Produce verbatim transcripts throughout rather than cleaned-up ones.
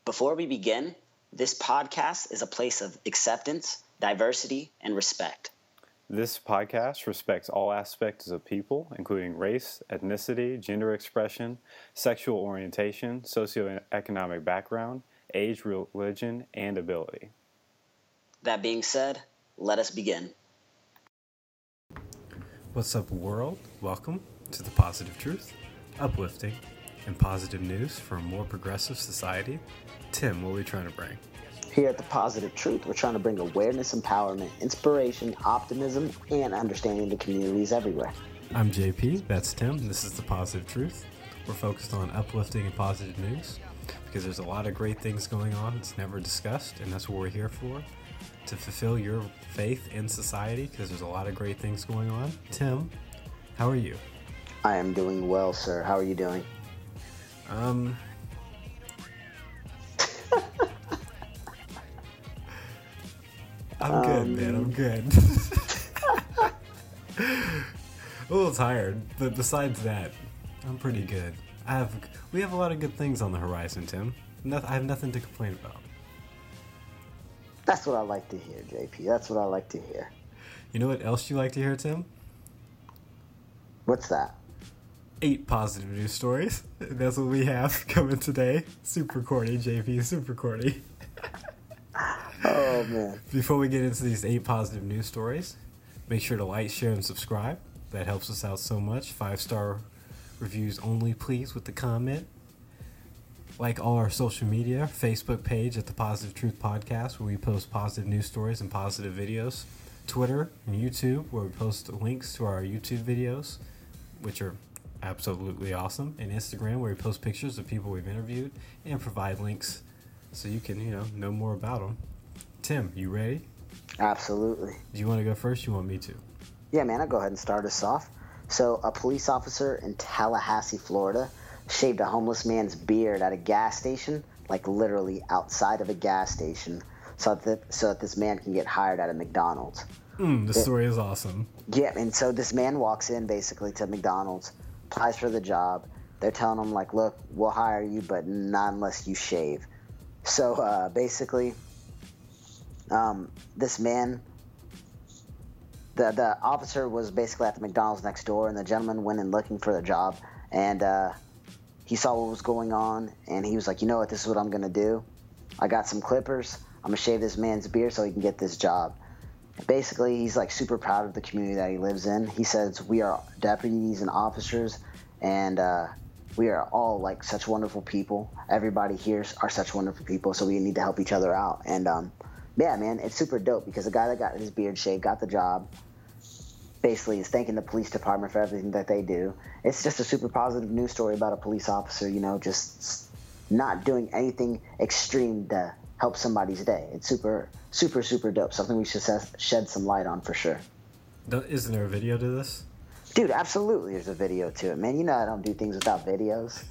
Before we begin, this podcast is a place of acceptance, diversity, and respect. This podcast respects all aspects of people, including race, ethnicity, gender expression, sexual orientation, socioeconomic background, age, religion, and ability. That being said, let us begin. What's up, world? Welcome to The Positive Truth, uplifting and positive news for a more progressive society. Tim, what are we trying to bring? Here at The Positive Truth, we're trying to bring awareness, empowerment, inspiration, optimism, and understanding to communities everywhere. I'm J P, that's Tim, this is The Positive Truth. We're focused on uplifting and positive news because there's a lot of great things going on that's never discussed, and that's what we're here for, to fulfill your faith in society because there's a lot of great things going on. Tim, how are you? I am doing well, sir. How are you doing? Um... I'm um, good, man. I'm good. A little tired, but besides that, I'm pretty good. I have we have a lot of good things on the horizon, Tim. No, I have nothing to complain about. That's what I like to hear, J P. That's what I like to hear. You know what else you like to hear, Tim? What's that? Eight positive news stories. That's what we have coming today. Super corny, J P. Super corny. Oh, man. Before we get into these eight positive news stories, make sure to like, share, and subscribe. That helps us out so much. Five-star reviews only, please, with the comment. Like all our social media, Facebook page at The Positive Truth Podcast, where we post positive news stories and positive videos. Twitter and YouTube, where we post links to our YouTube videos, which are absolutely awesome. And Instagram, where we post pictures of people we've interviewed and provide links so you can, you know, know more about them. Tim, you ready? Absolutely. Do you want to go first? You want me to? Yeah, man, I'll go ahead and start us off. So, a police officer in Tallahassee, Florida, shaved a homeless man's beard at a gas station, like literally outside of a gas station, so that, so that this man can get hired at a McDonald's. Mm, the story is awesome. Yeah, and so this man walks in basically to McDonald's, applies for the job. They're telling him, like, look, we'll hire you, but not unless you shave. So, uh, basically... Um, this man, the the officer was basically at the McDonald's next door, and the gentleman went in looking for the job, and uh, he saw what was going on, and he was like, you know what, this is what I'm going to do. I got some clippers. I'm going to shave this man's beard so he can get this job. Basically, he's like super proud of the community that he lives in. He says, we are deputies and officers, and uh, we are all like such wonderful people. Everybody here are such wonderful people, so we need to help each other out. And um yeah, man, it's super dope because the guy that got his beard shaved got the job. Basically, is thanking the police department for everything that they do. It's just a super positive news story about a police officer, you know, just not doing anything extreme to help somebody's day. It's super, super, super dope. Something we should shed some light on for sure. Isn't there a video to this? Dude, absolutely there's a video to it, man. You know I don't do things without videos.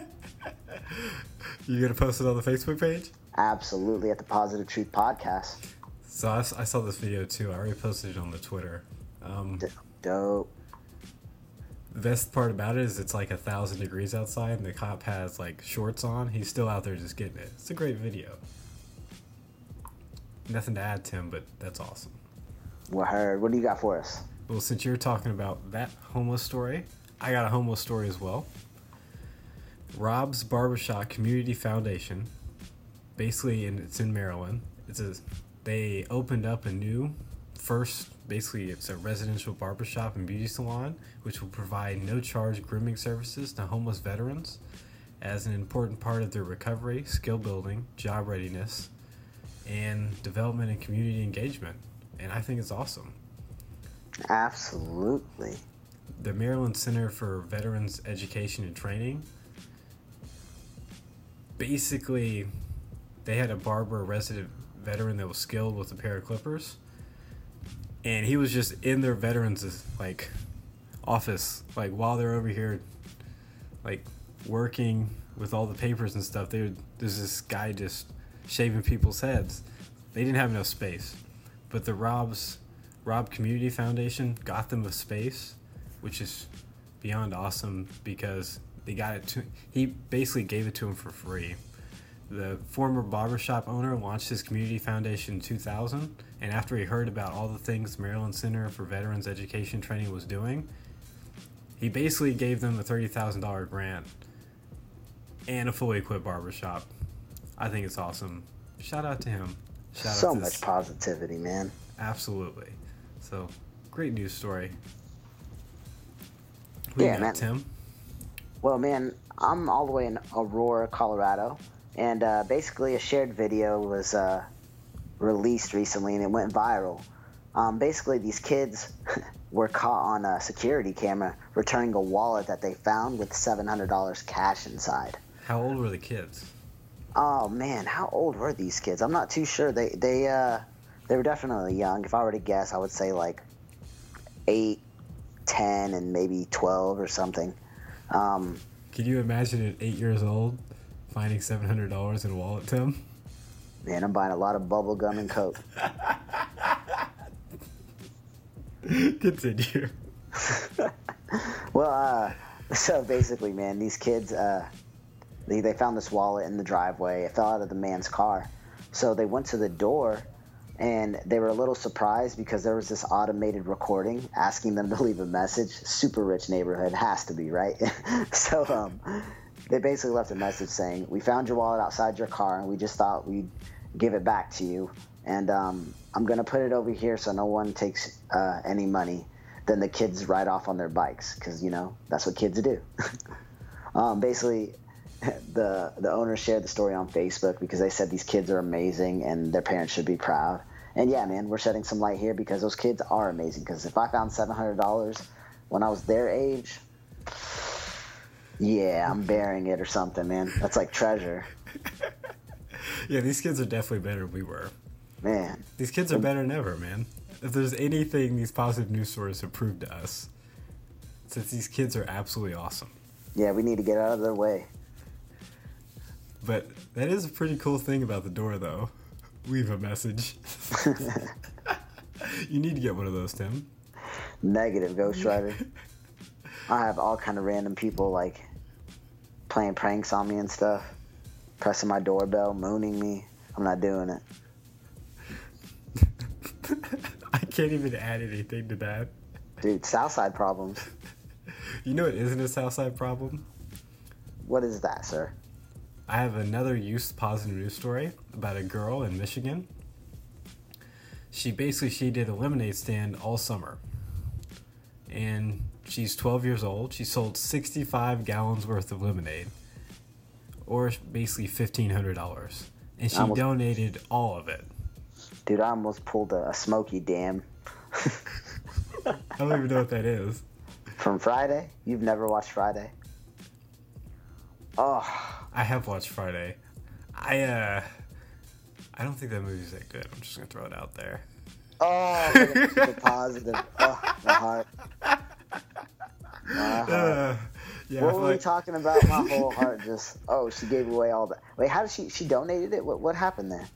You gonna post it on the Facebook page? Absolutely, at The Positive Truth Podcast. So I, I saw this video too. I already posted it on the Twitter. Um, D- dope. The best part about it is it's like a thousand degrees outside and the cop has like shorts on. He's still out there just getting it. It's a great video. Nothing to add, Tim, but that's awesome. Well, heard. What do you got for us? Well, since you're talking about that homeless story, I got a homeless story as well. Rob's Barbershop Community Foundation, basically, and it's in Maryland. It's a they opened up a new first. Basically, it's a residential barbershop and beauty salon, which will provide no-charge grooming services to homeless veterans as an important part of their recovery, skill building, job readiness, and development and community engagement. And I think it's awesome. Absolutely. The Maryland Center for Veterans Education and Training, basically, they had a barber, a resident veteran that was skilled with a pair of clippers, and he was just in their veterans' like office, like while they're over here, like working with all the papers and stuff. They would, there's this guy just shaving people's heads. They didn't have enough space, but the Rob's Rob Community Foundation got them a space, which is beyond awesome because they got it to. He basically gave it to him for free. The former barbershop owner launched his community foundation in two thousand, and after he heard about all the things the Maryland Center for Veterans Education Training was doing, he basically gave them a thirty thousand dollars grant and a fully equipped barbershop. I think it's awesome. Shout out to him. Shout so out to much this. positivity, man. Absolutely. So, great news story. Who Yeah, you got, man. Tim? Well, man, I'm all the way in Aurora, Colorado, and uh, basically a shared video was uh, released recently, and it went viral. Um, basically, these kids were caught on a security camera returning a wallet that they found with seven hundred dollars cash inside. How old were the kids? Oh man, how old were these kids? I'm not too sure. They they uh they were definitely young. If I were to guess, I would say like eight, ten, and maybe twelve or something. Um, Can you imagine at eight years old finding seven hundred dollars in a wallet, Tim? man, I'm buying a lot of bubble gum and Coke. Continue. Well, uh, so basically, man, these kids, uh, they, they found this wallet in the driveway. It fell out of the man's car. So they went to the door, and they were a little surprised because there was this automated recording asking them to leave a message. Super rich neighborhood, has to be, right? So um, they basically left a message saying, "We found your wallet outside your car, and we just thought we'd give it back to you. And um, I'm going to put it over here so no one takes uh, any money." Then the kids ride off on their bikes because, you know, that's what kids do. um, basically, the the owner shared the story on Facebook because they said these kids are amazing and their parents should be proud. And yeah, man, we're shedding some light here because those kids are amazing. Because if I found seven hundred dollars when I was their age, yeah, I'm burying it or something, man. That's like treasure. Yeah, these kids are definitely better than we were. Man. These kids are better than ever, man. If there's anything these positive news stories have proved to us, it's that these kids are absolutely awesome. Yeah, we need to get out of their way. But that is a pretty cool thing about the door, though. Leave a message. You need to get one of those, Tim. Negative, Ghost Rider. I have all kind of random people, like, playing pranks on me and stuff. Pressing my doorbell, mooning me. I'm not doing it. I can't even add anything to that. Dude, Southside problems. You know it isn't a Southside problem? What is that, sir? I have another youth positive news story about a girl in Michigan. She basically, she did a lemonade stand all summer. And she's twelve years old. She sold sixty-five gallons worth of lemonade. Or basically fifteen hundred dollars. And she almost, donated all of it. Dude, I almost pulled a, a Smoky Dam. I don't even know what that is. From Friday? You've never watched Friday? Oh. I have watched Friday. I, uh... I don't think that movie's that good. I'm just gonna throw it out there. Oh, the positive. Oh, my heart. My heart. Uh, yeah, what I feel were we like- talking about? My whole heart just, oh, she gave away all that. Wait, how did she, she donated it? What, what happened there?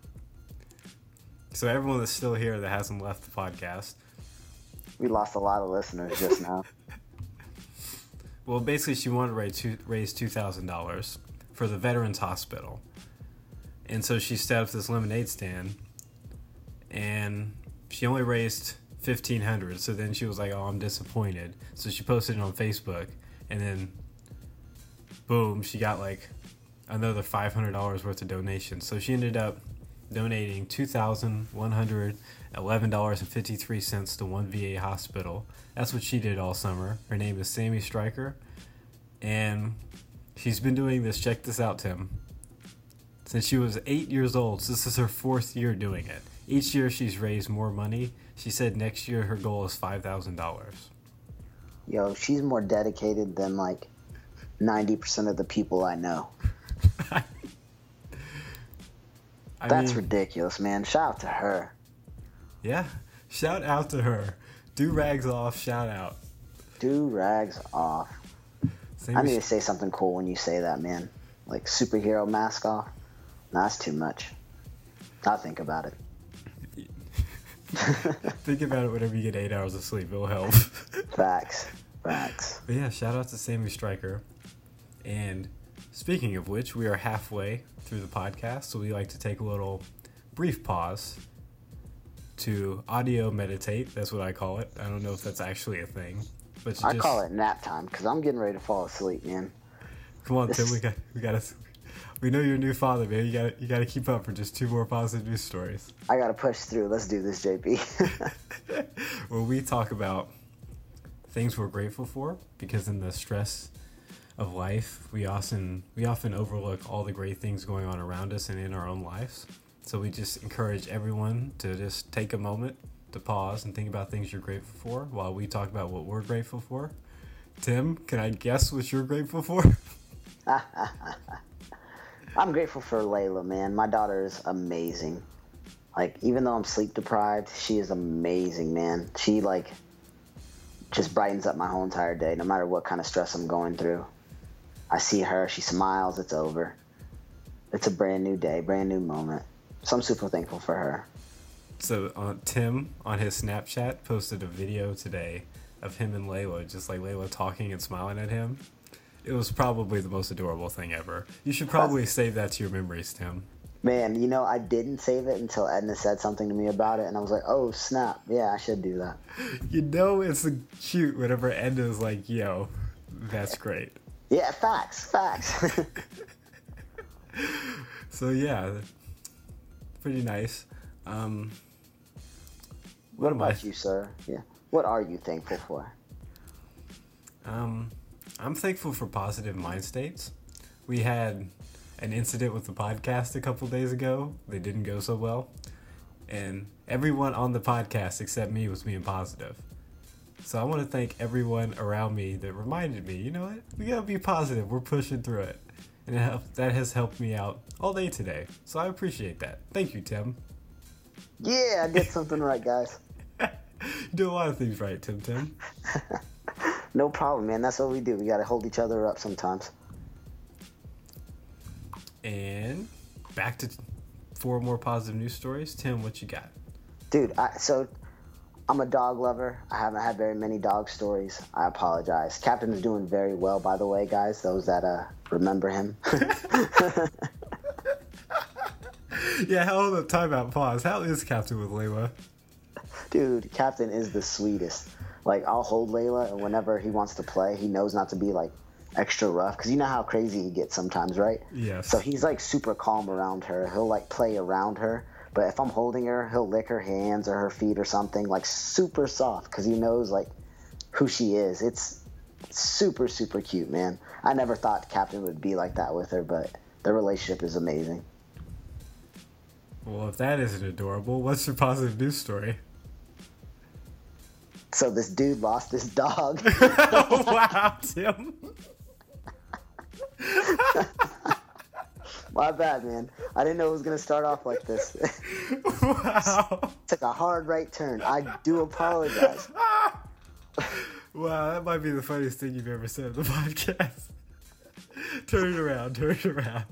So everyone that's still here that hasn't left the podcast, We lost a lot of listeners just now. well, basically she wanted to raise two, raise two thousand dollars for the Veterans Hospital. And so she set up this lemonade stand, and she only raised fifteen hundred dollars. So then she was like, oh, I'm disappointed. So she posted it on Facebook, and then boom, she got like another five hundred dollars worth of donations. So she ended up donating two thousand one hundred eleven dollars and fifty-three cents to one V A hospital. That's what she did all summer. Her name is Sammy Stryker, and she's been doing this, check this out, Tim, since she was eight years old. So this is her fourth year doing it. Each year she's raised more money. She said next year her goal is five thousand dollars. Yo, she's more dedicated than like ninety percent of the people I know. I That's mean, ridiculous, man. Shout out to her. yeah, shout out to her. Do rags off, shout out. Do rags off. Same I need to as- say something cool when you say that, man. Like superhero mask off. Nah, that's too much. I'll think about it. Think about it whenever you get eight hours of sleep. It'll help. Facts. Facts. But yeah, shout out to Sammy Stryker. And Speaking of which, we are halfway through the podcast, so we like to take a little brief pause to audio meditate. That's what I call it. I don't know if that's actually a thing, but you I just, call it nap time because I'm getting ready to fall asleep, man. Come on, Tim. We got we got to. We know you're a new father, man. You got you got to keep up for just two more positive news stories. I got to push through. Let's do this, J P. Where we talk about things we're grateful for, because in the stress of life, we often we often overlook all the great things going on around us and in our own lives. So we just encourage everyone to just take a moment to pause and think about things you're grateful for while we talk about what we're grateful for. Tim, can I guess what you're grateful for? I'm grateful for Layla, man. My daughter is amazing. Like, even though I'm sleep deprived, she is amazing, man. She, like, just brightens up my whole entire day, no matter what kind of stress I'm going through. I see her, she smiles, it's over. It's a brand new day, brand new moment. So I'm super thankful for her. So uh, Tim, on his Snapchat, posted a video today of him and Layla, just like Layla talking and smiling at him. It was probably the most adorable thing ever. You should probably save that to your memories, Tim. Man, you know, I didn't save it until Edna said something to me about it, and I was like, oh, snap. Yeah, I should do that. You know it's cute whenever Edna's like, yo, that's great. Yeah, facts, facts. So, yeah, pretty nice. Um, what what about I... you, sir? Yeah. What are you thankful for? Um, I'm thankful for positive mind states. We had an incident with the podcast a couple days ago. They didn't go so well. And everyone on the podcast except me was being positive. So I want to thank everyone around me that reminded me, you know what? We got to be positive. We're pushing through it. And it helped, that has helped me out all day today. So I appreciate that. Thank you, Tim. Yeah, I did something right, guys. You do a lot of things right, Tim Tim. No problem, man. That's what we do. We got to hold each other up sometimes. And back to four more positive news stories. Tim, what you got? Dude, I, so I'm a dog lover. I haven't had very many dog stories. I apologize. Captain is doing very well, by the way, guys. Those that uh, remember him. Yeah, hold up, time out, pause. How is Captain with Layla? Dude, Captain is the sweetest. Like, I'll hold Layla, and whenever he wants to play, he knows not to be, like, extra rough. Because you know how crazy he gets sometimes, right? Yes. So he's, like, super calm around her. He'll, like, play around her. But if I'm holding her, he'll lick her hands or her feet or something, like, super soft. Because he knows, like, who she is. It's super, super cute, man. I never thought Captain would be like that with her, but their relationship is amazing. Well, if that isn't adorable, what's your positive news story? So this dude lost his dog. Oh, wow, Tim. My bad, man. I didn't know it was going to start off like this. Wow. Took a hard right turn. I do apologize. Wow, that might be the funniest thing you've ever said on the podcast. Turn it around, turn it around.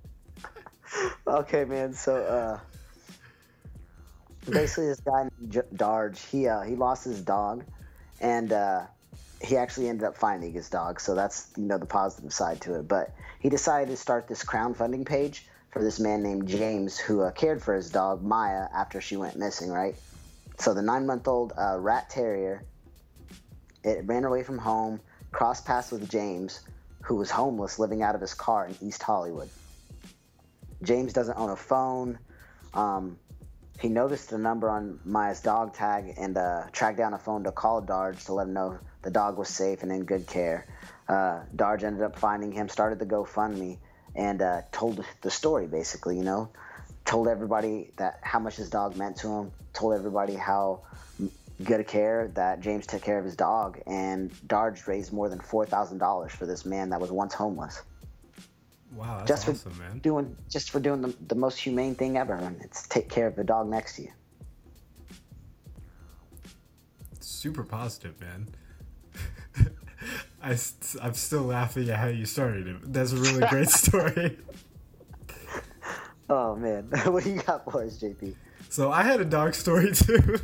Okay, man. So, uh, basically, this guy named J- Darge, he uh, he lost his dog, and uh, he actually ended up finding his dog. So that's, you know, the positive side to it. But he decided to start this crowdfunding page for this man named James, who uh, cared for his dog Maya after she went missing. Right. So the nine-month-old uh, rat terrier, it ran away from home, crossed paths with James, who was homeless, living out of his car in East Hollywood. James doesn't own a phone. Um, he noticed the number on Maya's dog tag and uh, tracked down a phone to call Darge to let him know the dog was safe and in good care. Uh, Darge ended up finding him, started the GoFundMe, and uh, told the story, basically, you know. Told everybody that how much his dog meant to him, told everybody how good a care that James took care of his dog, and Darge raised more than four thousand dollars for this man that was once homeless. Wow, that's just awesome, for man. Doing, just for doing the, the most humane thing ever, and it's take care of the dog next to you. Super positive, man. I, I'm still laughing at how you started it. That's a really great story. Oh, man. What do you got for us, J P? So I had a dog story, too.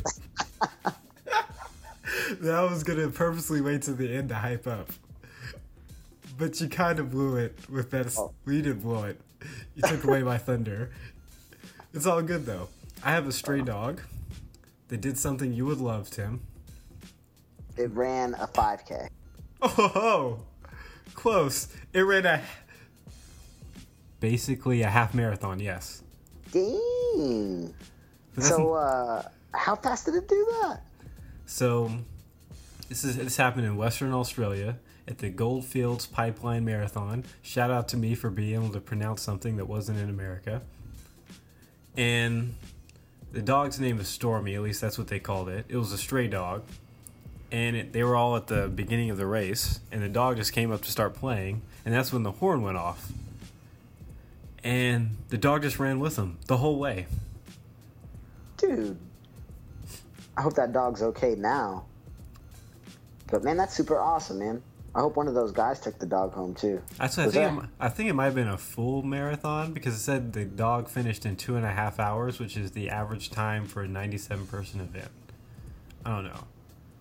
That I was going to purposely wait to the end to hype up. but you kind of blew it with that. Oh. Well, you didn't blow it. You took away my thunder. It's all good, though. I have a stray dog that did something you would love, Tim. It ran a five K. Oh, close. It ran a basically a half marathon. Yes. Dang. But that's So, uh, how fast did it do that? So, this is this happened in Western Australia at the Goldfields Pipeline Marathon. Shout out to me for being able to pronounce something that wasn't in America. And the dog's name is Stormy, at least that's what they called it. It was a stray dog. And it, they were all at the beginning of the race, and the dog just came up to start playing, and that's when the horn went off. And the dog just ran with him the whole way. Dude. I hope that dog's okay now. But man, that's super awesome, man. I hope one of those guys took the dog home too. That's what I Was think. that- It, I think it might have been a full marathon because it said the dog finished in two and a half hours, which is the average time for a ninety-seven person event. I don't know.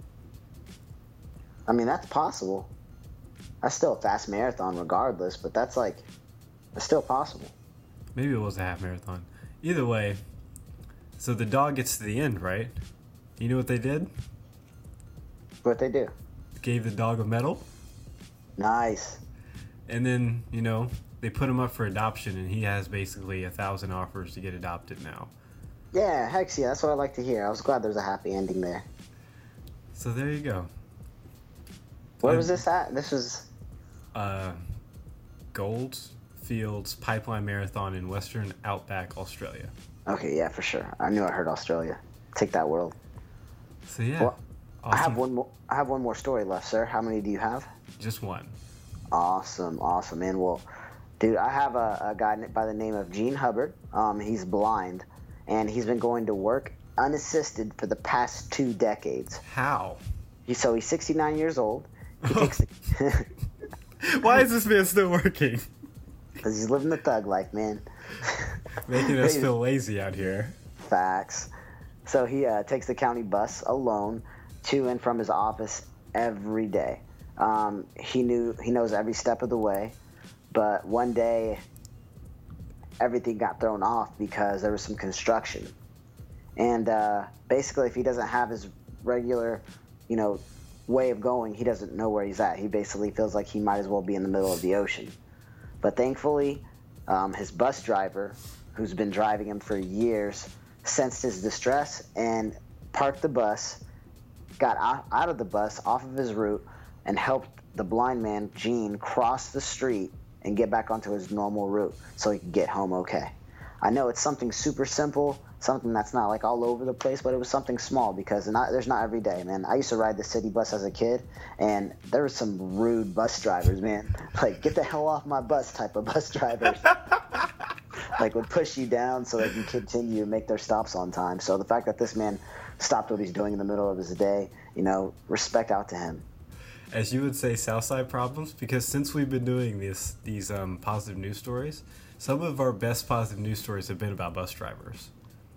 I mean, that's possible. That's still a fast marathon regardless, but that's like, it's still possible. Maybe it was a half marathon. Either way, so the dog gets to the end, right? You know what they did? What they do? Gave the dog a medal, Nice. and then, you know, they put him up for adoption, and he has basically a thousand offers to get adopted now. Yeah, heck yeah, that's what I like to hear. I was glad there was a happy ending there. So there you go. Where Um, was this at? This was, Uh, Goldfields Pipeline Marathon in Western Outback, Australia. okay, yeah, for sure. I knew I heard Australia. Take that world. So yeah, Well, I awesome. have one more. I have one more story left, sir. How many do you have? Just one. Awesome, awesome, man. Well, dude, I have a, a guy by the name of Gene Hubbard. Um, he's blind, and he's been going to work unassisted for the past two decades. How? He, so he's sixty-nine years old. He takes the, Why is this man still working? because he's living the thug life, man. Making us feel lazy out here. Facts. So he uh, takes the county bus alone to and from his office every day. Um, he knew he knows every step of the way, but one day everything got thrown off because there was some construction. And uh, basically, if he doesn't have his regular, you know, way of going, he doesn't know where he's at. He basically feels like he might as well be in the middle of the ocean. But thankfully, um, his bus driver, who's been driving him for years, sensed his distress and parked the bus, got out, out of the bus, off of his route, and helped the blind man, Gene, cross the street and get back onto his normal route so he could get home okay. I know it's something super simple, something that's not like all over the place, but it was something small because not, there's not every day, man. I used to ride the city bus as a kid, and there was some rude bus drivers, man. Like, get the hell off my bus type of bus drivers. Like, would push you down so they can continue and make their stops on time. So the fact that this man stopped what he's doing in the middle of his day, you know, respect out to him. As you would say, Southside problems, because since we've been doing this, these um, positive news stories, some of our best positive news stories have been about bus drivers.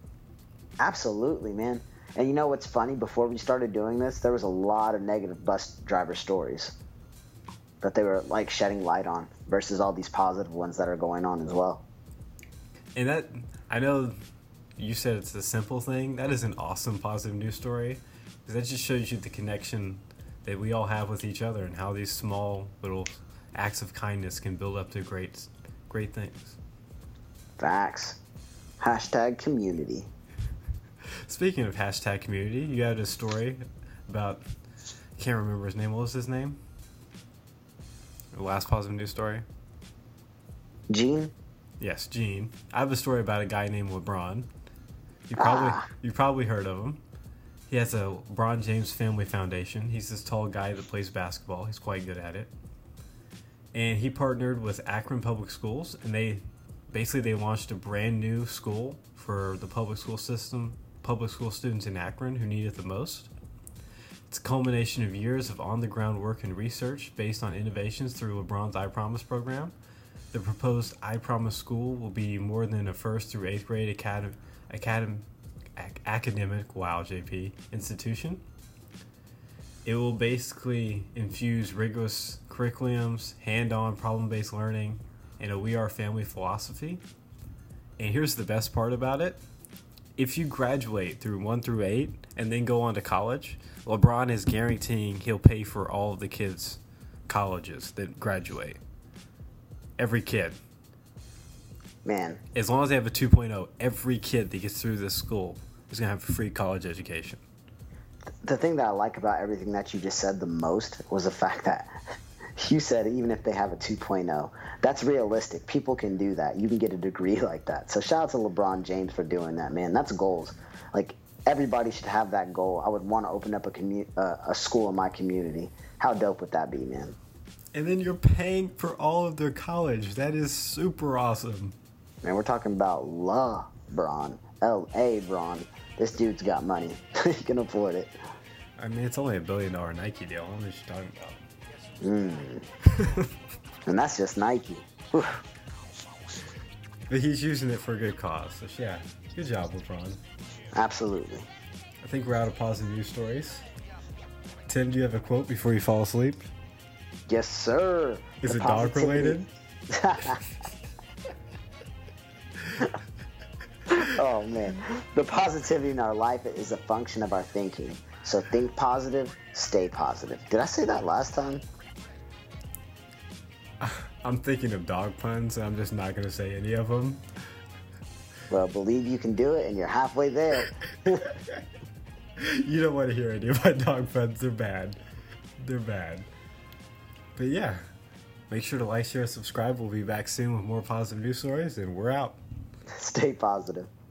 Absolutely, man. And you know what's funny? Before we started doing this, there was a lot of negative bus driver stories that they were like shedding light on versus all these positive ones that are going on as well. And that, I know you said it's a simple thing. That is an awesome positive news story, because that just shows you the connection that we all have with each other and how these small little acts of kindness can build up to great, great things. Facts. Hashtag community. Speaking of hashtag community, you had a story about, I can't remember his name. What was his name? The last positive news story? Gene? Yes, Gene. I have a story about a guy named LeBron. You probably Ah. you probably heard of him. He has a LeBron James Family Foundation. He's this tall guy that plays basketball. He's quite good at it. And he partnered with Akron Public Schools, and they basically they launched a brand new school for the public school system, public school students in Akron who need it the most. It's a culmination of years of on-the-ground work and research based on innovations through LeBron's I Promise program. The proposed I Promise school will be more than a first through eighth grade academic, academic, academic wow, J P, institution. It will basically infuse rigorous curriculums, hand-on problem-based learning, and a We Are Family philosophy. And here's the best part about it. If you graduate through one through eight and then go on to college, LeBron is guaranteeing he'll pay for all of the kids' colleges that graduate. Every kid. Man. As long as they have a two point oh, every kid that gets through this school is going to have a free college education. The thing that I like about everything that you just said the most was the fact that you said even if they have a two point oh, that's realistic. People can do that. You can get a degree like that. So shout out to LeBron James for doing that, man. That's goals. Like, everybody should have that goal. I would want to open up a commu- uh, a school in my community. How dope would that be, man? And then you're paying for all of their college. That is super awesome. Man, we're talking about LeBron. L A Bron. This dude's got money. He can afford it. I mean, it's only a billion dollar Nike deal. What are you talking about? Mm. And that's just Nike. Whew. But he's using it for a good cause. So, yeah, good job, LeBron. Absolutely. I think we're out of positive news stories. Tim, do you have a quote before you fall asleep? Yes, sir. Is The it dog related? Oh, man. The positivity in our life is a function of our thinking. So think positive, stay positive. Did I say that last time? I'm thinking of dog puns, and I'm just not going to say any of them. Well, believe you can do it, and you're halfway there. You don't want to hear any of my dog puns. They're bad. They're bad. But yeah, make sure to like, share, subscribe. We'll be back soon with more positive news stories, and we're out. Stay positive.